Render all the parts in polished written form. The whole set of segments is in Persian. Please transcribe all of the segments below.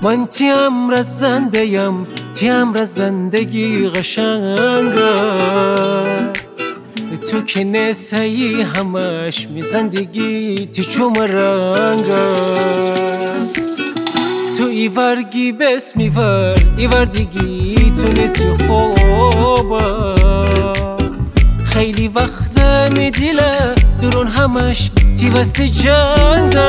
من تیم رزنده‌یم، تیم زندگی قشنگه. تو که نسایی همش می زندگی تی چوم رنگه. تو ایورگی بس میور ایوردگی تو نسی خوبه. خیلی وقت می دیله درون همش تی بست جنگه.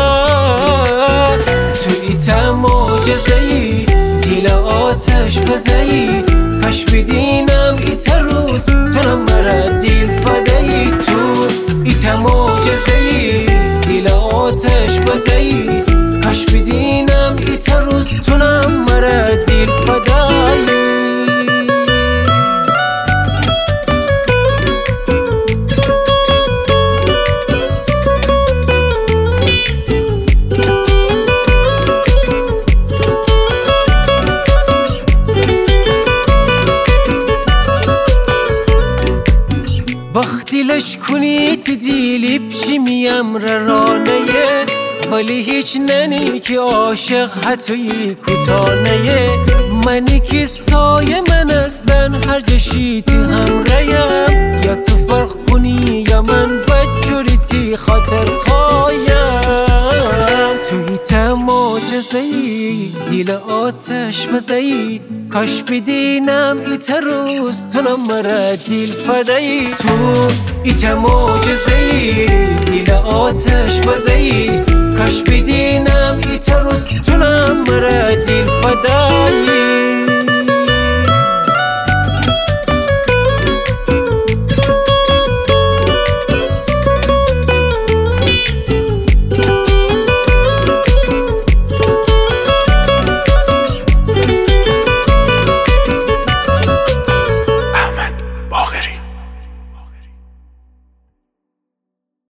تو ایتا معجزه‌ای دیل آتش بزه‌ای. کاش بدینم ایتا روز تونم مرا دیل فدایی. تو ایتا معجزه‌ای دیل آتش بزه‌ای. کاش بدینم ایتا روز تونم مرا دیل فدایی. وقتی لش کنی تی دیلی بشی میم رانه. ولی هیچ ننی که عاشق حتوی کتانه. منی که سایه من استن هر جشی تی همرایم. یا تو فرق کنی یا من بجوری تی خاطر خوایم. توی تا معجزه‌ای دیل آتش بزه‌ای. کاش بدینم ایتا روز تونم مرا دیل فدایی. تو ایتا معجزه‌ای دیل آتش بزه‌ای. کاش بدینم ایتا روز تونم مرا دیل فدایی.